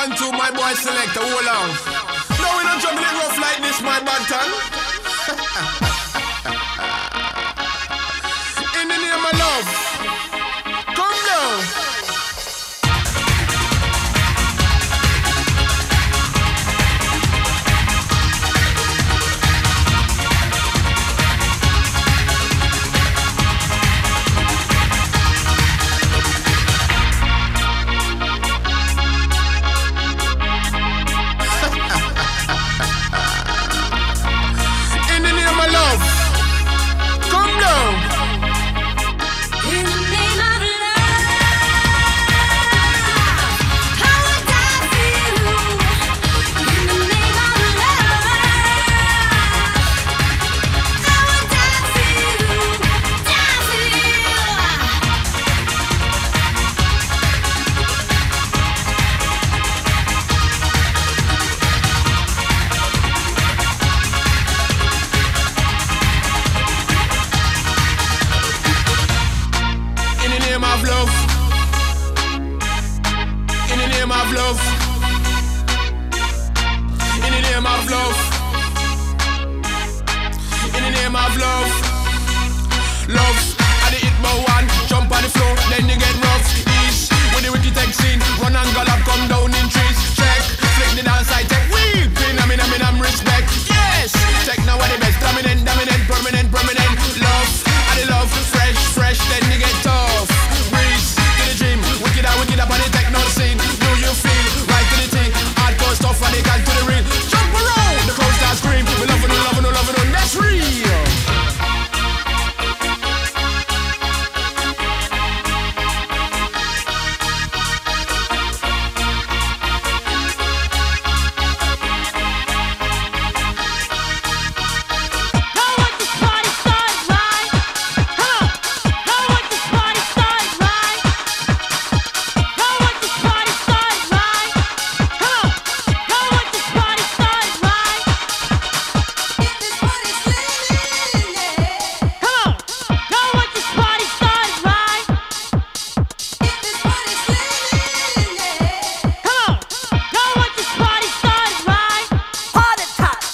1, 2, my boy select, hold on. No, we don't juggle it rough like this, my bad tongue. In the name of love, come down. Love, I the hit my one, jump on the floor, then you get rough. Ease, when the wicked take scene,